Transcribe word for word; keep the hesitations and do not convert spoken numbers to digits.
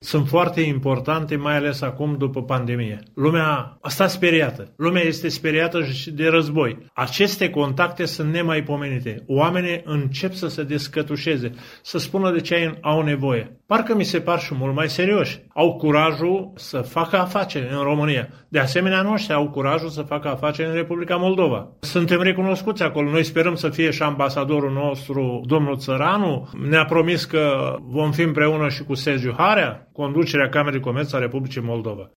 sunt foarte importante, mai ales acum după pandemie. Lumea a stat speriată. Lumea este speriată și de război. Aceste contacte sunt nemaipomenite. Oamenii încep să se descătușeze, să spună de ce au nevoie. Parcă mi se par și mult mai serioși. Au curajul să facă afaceri în România. De asemenea, noștri au curajul să facă afaceri în Republica Moldova. Suntem recunoscuți acolo. Noi sperăm să fie și ambasadorul nostru, domnul Țăranu. Ne-a promis că vom fi împreună și cu Sergiu Harea, conducerea Camerei Comerț a Republicii Moldova.